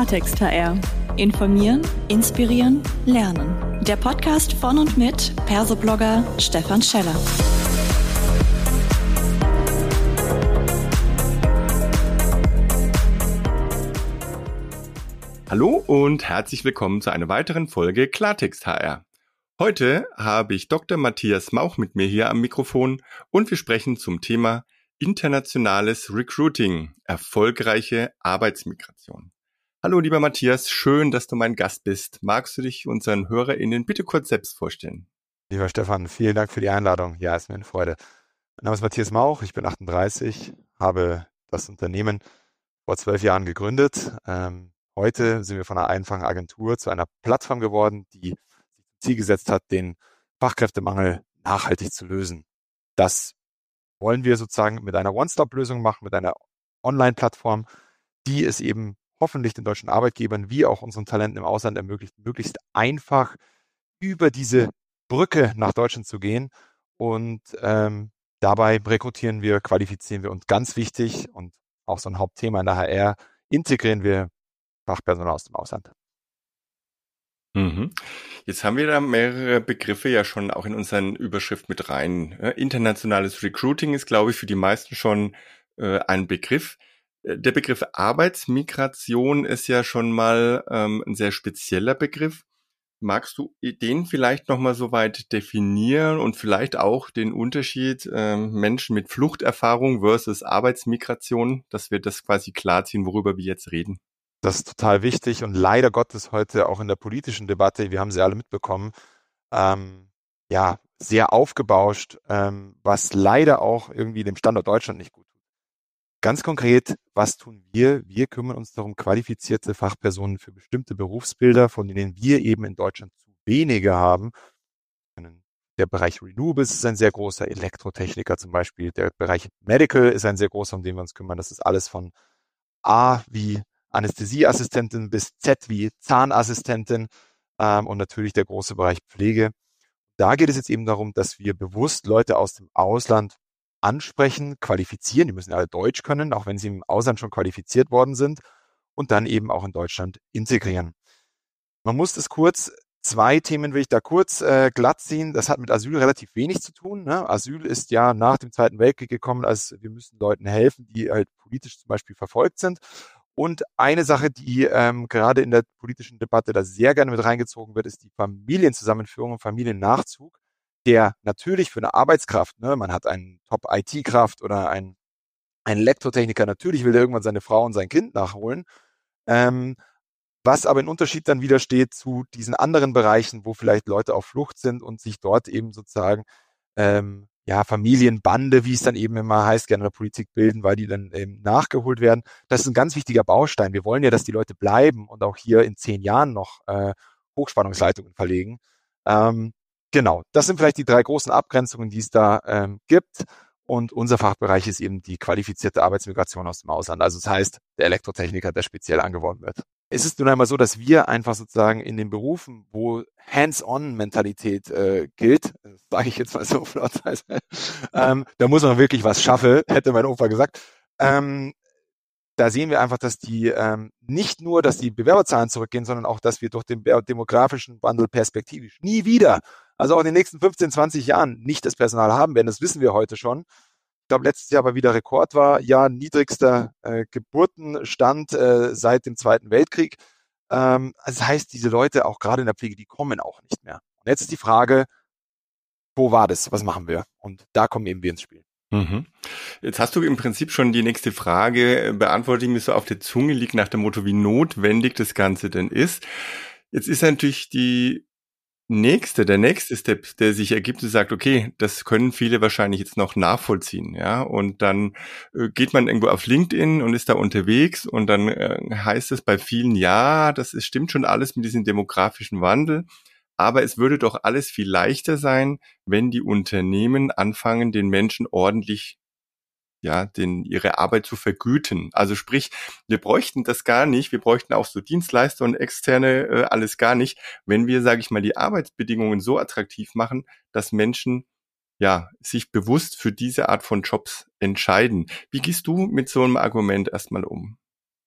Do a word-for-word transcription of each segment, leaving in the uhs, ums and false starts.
Klartext H R. Informieren, inspirieren, lernen. Der Podcast von und mit Persoblogger Stefan Scheller. Hallo und herzlich willkommen zu einer weiteren Folge Klartext H R. Heute habe ich Doktor Matthias Mauch mit mir hier am Mikrofon und wir sprechen zum Thema internationales Recruiting, erfolgreiche Arbeitsmigration. Hallo lieber Matthias, schön, dass du mein Gast bist. Magst du dich unseren HörerInnen bitte kurz selbst vorstellen? Lieber Stefan, vielen Dank für die Einladung. Ja, ist mir eine Freude. Mein Name ist Matthias Mauch, ich bin achtunddreißig, habe das Unternehmen vor zwölf Jahren gegründet. Ähm, heute sind wir von einer einfachen Agentur zu einer Plattform geworden, die sich zum Ziel gesetzt hat, den Fachkräftemangel nachhaltig zu lösen. Das wollen wir sozusagen mit einer One-Stop-Lösung machen, mit einer Online-Plattform, die es eben hoffentlich den deutschen Arbeitgebern wie auch unseren Talenten im Ausland ermöglicht, möglichst einfach über diese Brücke nach Deutschland zu gehen. Und ähm, dabei rekrutieren wir, qualifizieren wir und ganz wichtig und auch so ein Hauptthema in der H R, integrieren wir Fachpersonal aus dem Ausland. Mhm. Jetzt haben wir da mehrere Begriffe ja schon auch in unseren Überschrift mit rein. Internationales Recruiting ist, glaube ich, für die meisten schon äh, ein Begriff. Der Begriff Arbeitsmigration ist ja schon mal ähm, ein sehr spezieller Begriff. Magst du den vielleicht nochmal so weit definieren und vielleicht auch den Unterschied ähm, Menschen mit Fluchterfahrung versus Arbeitsmigration, dass wir das quasi klarziehen, worüber wir jetzt reden? Das ist total wichtig und leider Gottes heute auch in der politischen Debatte, wir haben sie alle mitbekommen, ähm, ja, sehr aufgebauscht, ähm, was leider auch irgendwie dem Standort Deutschland nicht gut tut. Ganz konkret, was tun wir? Wir kümmern uns darum, qualifizierte Fachpersonen für bestimmte Berufsbilder, von denen wir eben in Deutschland zu wenige haben. Der Bereich Renewables ist ein sehr großer, Elektrotechniker zum Beispiel. Der Bereich Medical ist ein sehr großer, um den wir uns kümmern. Das ist alles von A wie Anästhesieassistentin bis Z wie Zahnassistentin ähm, und natürlich der große Bereich Pflege. Da geht es jetzt eben darum, dass wir bewusst Leute aus dem Ausland ansprechen, qualifizieren. Die müssen alle Deutsch können, auch wenn sie im Ausland schon qualifiziert worden sind und dann eben auch in Deutschland integrieren. Man muss das kurz, zwei Themen will ich da kurz äh, glatt ziehen. Das hat mit Asyl relativ wenig zu tun. Ne? Asyl ist ja nach dem Zweiten Weltkrieg gekommen, als wir müssen Leuten helfen, die halt politisch zum Beispiel verfolgt sind. Und eine Sache, die ähm, gerade in der politischen Debatte da sehr gerne mit reingezogen wird, ist die Familienzusammenführung und Familiennachzug, der natürlich für eine Arbeitskraft, ne, man hat einen Top-I T-Kraft oder einen, einen Elektrotechniker, natürlich will der irgendwann seine Frau und sein Kind nachholen, ähm, was aber in Unterschied dann wieder steht zu diesen anderen Bereichen, wo vielleicht Leute auf Flucht sind und sich dort eben sozusagen ähm, ja, Familienbande, wie es dann eben immer heißt, gerne in der Politik bilden, weil die dann eben nachgeholt werden. Das ist ein ganz wichtiger Baustein. Wir wollen ja, dass die Leute bleiben und auch hier in zehn Jahren noch äh, Hochspannungsleitungen verlegen. Ähm, genau, das sind vielleicht die drei großen Abgrenzungen, die es da ähm, gibt. Und unser Fachbereich ist eben die qualifizierte Arbeitsmigration aus dem Ausland. Also das heißt, der Elektrotechniker, der speziell angeworben wird. Es ist nun einmal so, dass wir einfach sozusagen in den Berufen, wo Hands-on-Mentalität äh, gilt, sage ich jetzt mal so flott, ähm, da muss man wirklich was schaffen, hätte mein Opa gesagt. Ähm, da sehen wir einfach, dass die ähm, nicht nur, dass die Bewerberzahlen zurückgehen, sondern auch, dass wir durch den demografischen Wandel perspektivisch nie wieder, also auch in den nächsten fünfzehn, zwanzig Jahren nicht das Personal haben werden. Das wissen wir heute schon. Ich glaube, letztes Jahr aber wieder Rekord war, ja, niedrigster äh, Geburtenstand äh, seit dem Zweiten Weltkrieg. Ähm, also das heißt, diese Leute, auch gerade in der Pflege, die kommen auch nicht mehr. Und jetzt ist die Frage, wo war das? Was machen wir? Und da kommen eben wir ins Spiel. Mhm. Jetzt hast du im Prinzip schon die nächste Frage beantwortet, die mir so auf der Zunge liegt, nach dem Motto, wie notwendig das Ganze denn ist. Jetzt ist natürlich die nächste, der nächste Step, der sich ergibt und sagt, okay, das können viele wahrscheinlich jetzt noch nachvollziehen, ja, und dann äh, geht man irgendwo auf LinkedIn und ist da unterwegs und dann äh, heißt es bei vielen, ja, das ist, stimmt schon alles mit diesem demografischen Wandel, aber es würde doch alles viel leichter sein, wenn die Unternehmen anfangen, den Menschen ordentlich ja, den, ihre Arbeit zu vergüten. Also sprich, wir bräuchten das gar nicht, wir bräuchten auch so Dienstleister und externe äh, alles gar nicht, wenn wir, sage ich mal, die Arbeitsbedingungen so attraktiv machen, dass Menschen ja sich bewusst für diese Art von Jobs entscheiden. Wie gehst du mit so einem Argument erstmal um?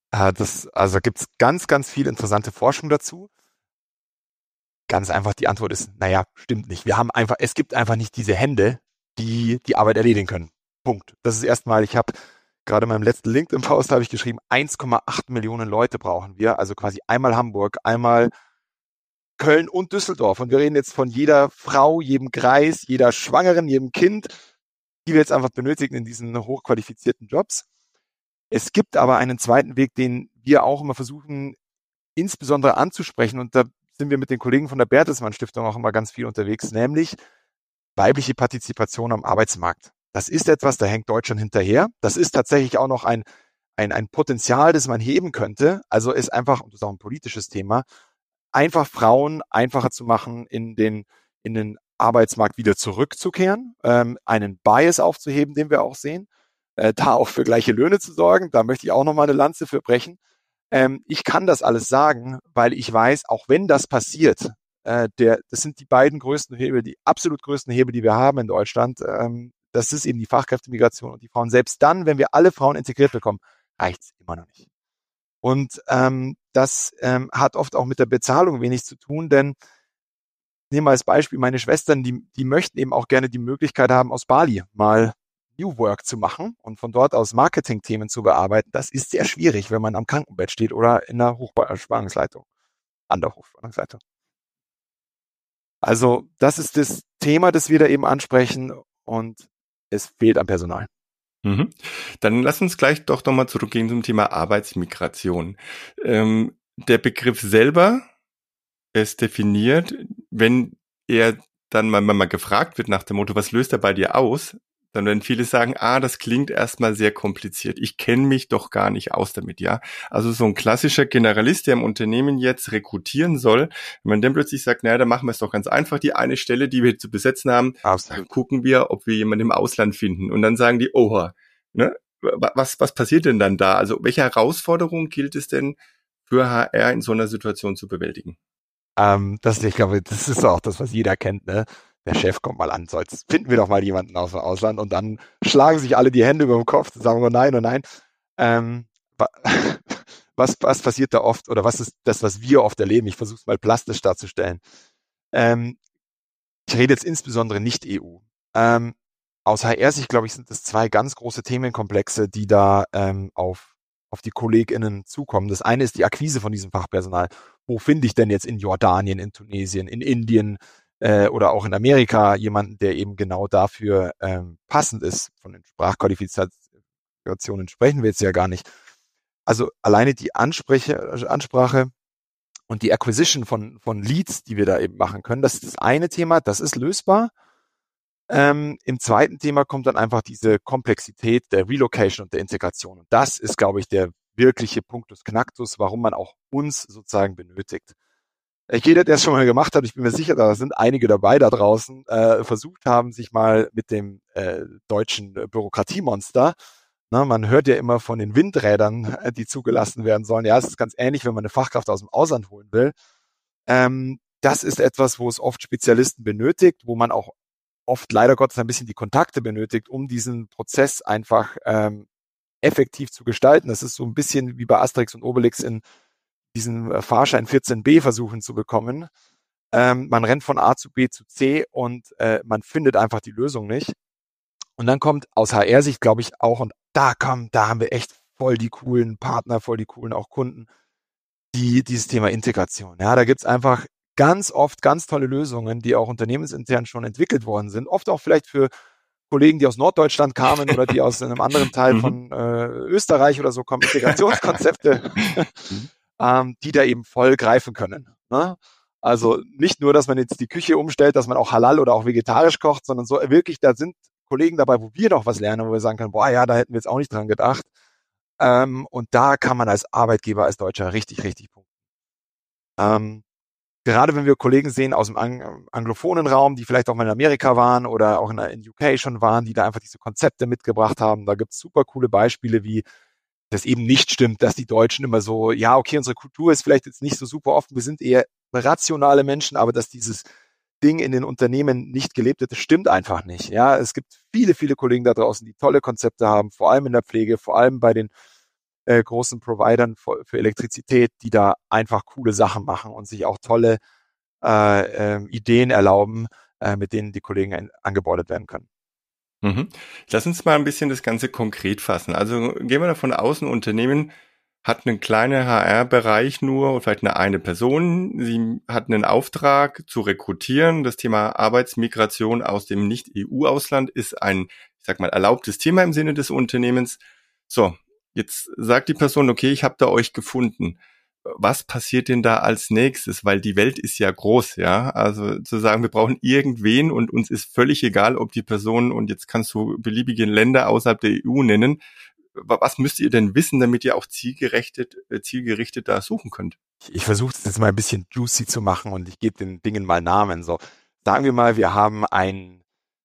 Äh, das, also gibt es ganz, ganz viel interessante Forschung dazu. Ganz einfach, die Antwort ist, naja, stimmt nicht. Wir haben einfach, es gibt einfach nicht diese Hände, die die Arbeit erledigen können. Punkt. Das ist erstmal, ich habe gerade in meinem letzten LinkedIn-Post habe ich geschrieben, eins Komma acht Millionen Leute brauchen wir, also quasi einmal Hamburg, einmal Köln und Düsseldorf. Und wir reden jetzt von jeder Frau, jedem Greis, jeder Schwangeren, jedem Kind, die wir jetzt einfach benötigen in diesen hochqualifizierten Jobs. Es gibt aber einen zweiten Weg, den wir auch immer versuchen, insbesondere anzusprechen. Und da sind wir mit den Kollegen von der Bertelsmann Stiftung auch immer ganz viel unterwegs, nämlich weibliche Partizipation am Arbeitsmarkt. Das ist etwas, da hängt Deutschland hinterher. Das ist tatsächlich auch noch ein, ein, ein Potenzial, das man heben könnte. Also ist einfach, und das ist auch ein politisches Thema, einfach Frauen einfacher zu machen, in den, in den Arbeitsmarkt wieder zurückzukehren, ähm, einen Bias aufzuheben, den wir auch sehen, äh, da auch für gleiche Löhne zu sorgen. Da möchte ich auch nochmal eine Lanze für brechen. Ähm, ich kann das alles sagen, weil ich weiß, auch wenn das passiert, äh, der, das sind die beiden größten Hebel, die absolut größten Hebel, die wir haben in Deutschland. Ähm, das ist eben die Fachkräftemigration und die Frauen. Selbst dann, wenn wir alle Frauen integriert bekommen, reicht's immer noch nicht. Und ähm, das ähm, hat oft auch mit der Bezahlung wenig zu tun, denn nehmen wir als Beispiel meine Schwestern, die, die möchten eben auch gerne die Möglichkeit haben, aus Bali mal New Work zu machen und von dort aus Marketing-Themen zu bearbeiten. Das ist sehr schwierig, wenn man am Krankenbett steht oder in der Hochspannungsleitung, an der Hochspannungsleitung. Also das ist das Thema, das wir da eben ansprechen und es fehlt an Personal. Mhm. Dann lass uns gleich doch nochmal zurückgehen zum Thema Arbeitsmigration. Ähm, der Begriff selber ist definiert, wenn er dann mal, mal gefragt wird nach dem Motto, was löst er bei dir aus? Dann werden viele sagen, ah, das klingt erstmal sehr kompliziert. Ich kenne mich doch gar nicht aus damit, ja. Also so ein klassischer Generalist, der im Unternehmen jetzt rekrutieren soll, wenn man dann plötzlich sagt, naja, dann machen wir es doch ganz einfach. Die eine Stelle, die wir zu besetzen haben, Absolut. dann gucken wir, ob wir jemanden im Ausland finden. Und dann sagen die, oha, ne? Was, was passiert denn dann da? Also welche Herausforderungen gilt es denn für H R in so einer Situation zu bewältigen? Ähm, das, ich glaube, das ist auch das, was jeder kennt, ne? Der Chef kommt mal an, so jetzt finden wir doch mal jemanden aus dem Ausland und dann schlagen sich alle die Hände über den Kopf und sagen, oh nein, oh nein. Ähm, was, was passiert da oft oder was ist das, was wir oft erleben? Ich versuche es mal plastisch darzustellen. Ähm, ich rede jetzt insbesondere nicht E U. Ähm, aus H R-Sicht, glaube ich, sind das zwei ganz große Themenkomplexe, die da ähm, auf, auf die KollegInnen zukommen. Das eine ist die Akquise von diesem Fachpersonal. Wo finde ich denn jetzt in Jordanien, in Tunesien, in Indien äh, oder auch in Amerika jemanden, der eben genau dafür ähm, passend ist? Von den Sprachqualifikationen sprechen wir jetzt ja gar nicht. Also alleine die Ansprache, Ansprache und die Acquisition von, von Leads, die wir da eben machen können, das ist das eine Thema, das ist lösbar. Ähm, im zweiten Thema kommt dann einfach diese Komplexität der Relocation und der Integration. Und das ist, glaube ich, der wirkliche Punktus Knacktus, warum man auch uns sozusagen benötigt. Jeder, der es schon mal gemacht hat, ich bin mir sicher, da sind einige dabei da draußen, äh, versucht haben, sich mal mit dem äh, deutschen Bürokratiemonster, na, man hört ja immer von den Windrädern, die zugelassen werden sollen. Ja, es ist ganz ähnlich, wenn man eine Fachkraft aus dem Ausland holen will. Ähm, das ist etwas, wo es oft Spezialisten benötigt, wo man auch oft leider Gottes ein bisschen die Kontakte benötigt, um diesen Prozess einfach ähm, effektiv zu gestalten. Das ist so ein bisschen wie bei Asterix und Obelix in diesen Fahrschein vierzehn b versuchen zu bekommen. Ähm, man rennt von A zu B zu C und äh, man findet einfach die Lösung nicht. Und dann kommt aus H R-Sicht, glaube ich, auch, und da kommen, da haben wir echt voll die coolen Partner, voll die coolen auch Kunden, die dieses Thema Integration. Ja, da gibt's einfach ganz oft ganz tolle Lösungen, die auch unternehmensintern schon entwickelt worden sind. Oft auch vielleicht für Kollegen, die aus Norddeutschland kamen oder die aus einem anderen Teil von äh, Österreich oder so kommen, Integrationskonzepte, ähm, die da eben voll greifen können. Ne? Also nicht nur, dass man jetzt die Küche umstellt, dass man auch halal oder auch vegetarisch kocht, sondern so wirklich, da sind Kollegen dabei, wo wir noch was lernen, wo wir sagen können, boah, ja, da hätten wir jetzt auch nicht dran gedacht. Ähm, und da kann man als Arbeitgeber, als Deutscher richtig, richtig punkten. Ähm, gerade wenn wir Kollegen sehen aus dem Ang- anglophonen Raum, die vielleicht auch mal in Amerika waren oder auch in, in U K schon waren, die da einfach diese Konzepte mitgebracht haben, da gibt's super coole Beispiele, wie das eben nicht stimmt, dass die Deutschen immer so, ja, okay, unsere Kultur ist vielleicht jetzt nicht so super offen, wir sind eher rationale Menschen, aber dass dieses Ding in den Unternehmen nicht gelebt wird, das stimmt einfach nicht. Ja, es gibt viele, viele Kollegen da draußen, die tolle Konzepte haben, vor allem in der Pflege, vor allem bei den äh, großen Providern für, für Elektrizität, die da einfach coole Sachen machen und sich auch tolle äh, äh, Ideen erlauben, äh, mit denen die Kollegen ein, angebordet werden können. Mhm. Lass uns mal ein bisschen das Ganze konkret fassen. Also gehen wir davon aus, ein Unternehmen hat einen kleinen H R-Bereich nur und vielleicht eine eine Person. Sie hat einen Auftrag zu rekrutieren. Das Thema Arbeitsmigration aus dem Nicht-E U-Ausland ist ein, ich sag mal, erlaubtes Thema im Sinne des Unternehmens. So, jetzt sagt die Person, okay, ich habe da euch gefunden. Was passiert denn da als nächstes? Weil die Welt ist ja groß, ja. Also zu sagen, wir brauchen irgendwen und uns ist völlig egal, ob die Person, und jetzt kannst du beliebige Länder außerhalb der E U nennen. Was müsst ihr denn wissen, damit ihr auch zielgerichtet, zielgerichtet da suchen könnt? Ich, ich versuche es jetzt mal ein bisschen juicy zu machen und ich gebe den Dingen mal Namen. So, sagen wir mal, wir haben ein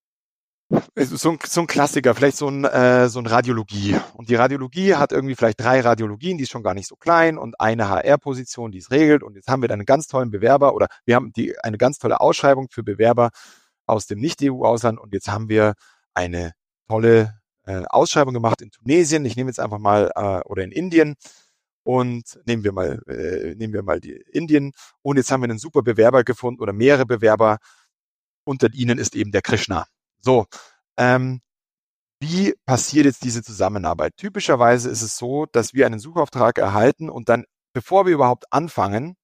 so ein, so ein Klassiker, vielleicht so ein, äh, so ein Radiologie. Und die Radiologie hat irgendwie vielleicht drei Radiologien, die ist schon gar nicht so klein und eine H R-Position, die es regelt. Und jetzt haben wir da einen ganz tollen Bewerber oder wir haben die eine ganz tolle Ausschreibung für Bewerber aus dem Nicht-E U-Ausland. Und jetzt haben wir eine tolle äh, Ausschreibung gemacht in Tunesien. Ich nehme jetzt einfach mal, äh, oder in Indien. Und nehmen wir mal, äh, nehmen wir mal die Indien. Und jetzt haben wir einen super Bewerber gefunden oder mehrere Bewerber. Unter ihnen ist eben der Krishna. So, ähm, wie passiert jetzt diese Zusammenarbeit? Typischerweise ist es so, dass wir einen Suchauftrag erhalten und dann, bevor wir überhaupt anfangen,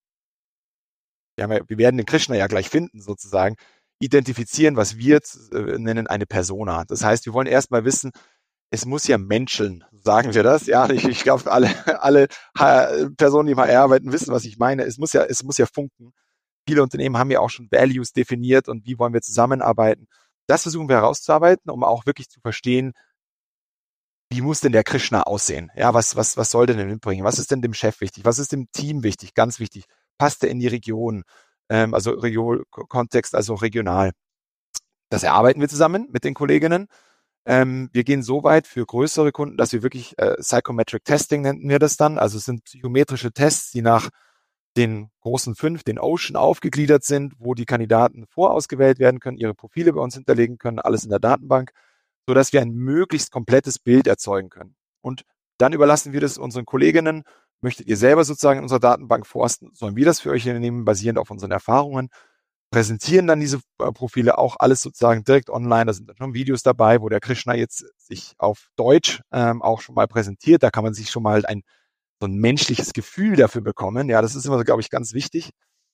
wir, haben ja, wir werden den Krishna ja gleich finden sozusagen, identifizieren, was wir äh, nennen eine Persona. Das heißt, wir wollen erstmal wissen, es muss ja menscheln, sagen wir das. Ja, ich, ich glaube, alle, alle Personen, die im H R arbeiten, wissen, was ich meine. Es muss ja, es muss ja funken. Viele Unternehmen haben ja auch schon Values definiert und wie wollen wir zusammenarbeiten. Das versuchen wir herauszuarbeiten, um auch wirklich zu verstehen, wie muss denn der Krishna aussehen? Ja, was, was, was soll der denn mitbringen? Was ist denn dem Chef wichtig? Was ist dem Team wichtig? Ganz wichtig. Passt er in die Region? Ähm, also Region, Kontext, also regional. Das erarbeiten wir zusammen mit den Kolleginnen. Ähm, wir gehen so weit für größere Kunden, dass wir wirklich äh, Psychometric Testing nennen wir das dann. Also es sind psychometrische Tests, die nach den großen fünf, den Ocean aufgegliedert sind, wo die Kandidaten vorausgewählt werden können, ihre Profile bei uns hinterlegen können, alles in der Datenbank, so dass wir ein möglichst komplettes Bild erzeugen können. Und dann überlassen wir das unseren Kolleginnen. Möchtet ihr selber sozusagen in unserer Datenbank forsten, sollen wir das für euch nehmen, basierend auf unseren Erfahrungen, präsentieren dann diese äh, Profile auch alles sozusagen direkt online. Da sind dann schon Videos dabei, wo der Krishna jetzt sich auf Deutsch ähm, auch schon mal präsentiert. Da kann man sich schon mal ein so ein menschliches Gefühl dafür bekommen. Ja, das ist immer, glaube ich, ganz wichtig.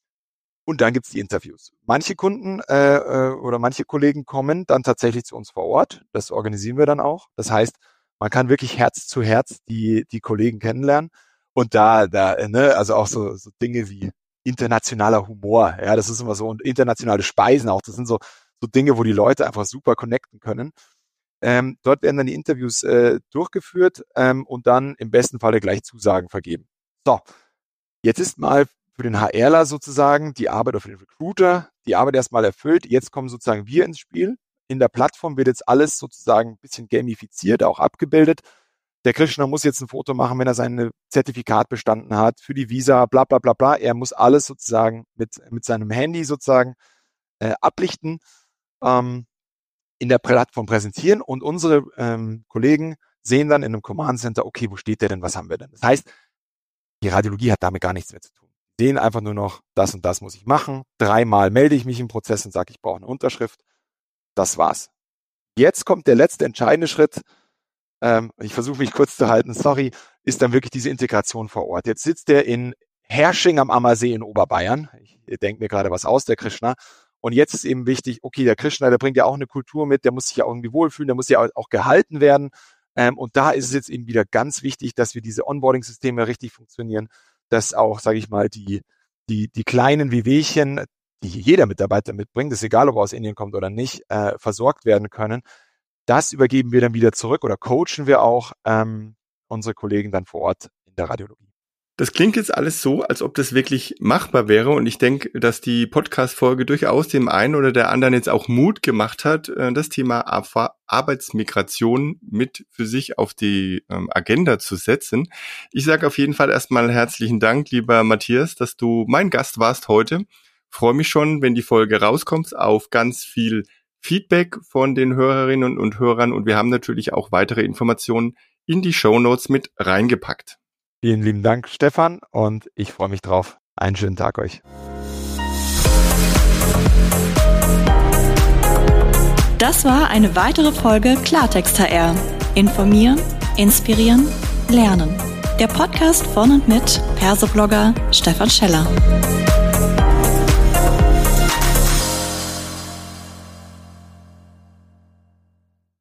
Und dann gibt's die Interviews. Manche Kunden äh, oder manche Kollegen kommen dann tatsächlich zu uns vor Ort. Das organisieren wir dann auch. Das heißt, man kann wirklich Herz zu Herz die die Kollegen kennenlernen. Und da, da, ne, also auch so, so Dinge wie internationaler Humor. Ja, das ist immer so, und internationale Speisen auch. Das sind so so Dinge, wo die Leute einfach super connecten können. Ähm, dort werden dann die Interviews äh, durchgeführt ähm, und dann im besten Falle gleich Zusagen vergeben. So, jetzt ist mal für den HRler sozusagen die Arbeit, oder für den Recruiter, die Arbeit erstmal erfüllt. Jetzt kommen sozusagen wir ins Spiel. In der Plattform wird jetzt alles sozusagen ein bisschen gamifiziert, auch abgebildet. Der Krishna muss jetzt ein Foto machen, wenn er sein Zertifikat bestanden hat für die Visa, bla bla bla bla. Er muss alles sozusagen mit, mit seinem Handy sozusagen äh, ablichten. Ähm, in der Plattform präsentieren und unsere ähm, Kollegen sehen dann in einem Command Center, okay, wo steht der denn, was haben wir denn? Das heißt, die Radiologie hat damit gar nichts mehr zu tun. Die sehen einfach nur noch, das und das muss ich machen. Dreimal melde ich mich im Prozess und sage, ich brauche eine Unterschrift. Das war's. Jetzt kommt der letzte entscheidende Schritt. Ähm, ich versuche mich kurz zu halten, sorry, ist dann wirklich diese Integration vor Ort. Jetzt sitzt der in Hersching am Ammersee in Oberbayern. Ich denke mir gerade was aus, der Krishna. Und jetzt ist eben wichtig, okay, der Krishna, der bringt ja auch eine Kultur mit, der muss sich ja irgendwie wohlfühlen, der muss ja auch gehalten werden. Ähm, und da ist es jetzt eben wieder ganz wichtig, dass wir diese Onboarding-Systeme richtig funktionieren, dass auch, sage ich mal, die, die, die kleinen Wehwehchen, die jeder Mitarbeiter mitbringt, ist egal, ob er aus Indien kommt oder nicht, äh, versorgt werden können. Das übergeben wir dann wieder zurück oder coachen wir auch ähm, unsere Kollegen dann vor Ort in der Radiologie. Das klingt jetzt alles so, als ob das wirklich machbar wäre, und ich denke, dass die Podcast-Folge durchaus dem einen oder der anderen jetzt auch Mut gemacht hat, das Thema Arbeitsmigration mit für sich auf die Agenda zu setzen. Ich sage auf jeden Fall erstmal herzlichen Dank, lieber Matthias, dass du mein Gast warst heute. Freue mich schon, wenn die Folge rauskommt, auf ganz viel Feedback von den Hörerinnen und Hörern, und wir haben natürlich auch weitere Informationen in die Shownotes mit reingepackt. Vielen lieben Dank, Stefan, und ich freue mich drauf. Einen schönen Tag euch. Das war eine weitere Folge Klartext H R. Informieren, inspirieren, lernen. Der Podcast von und mit Persoblogger Stefan Scheller.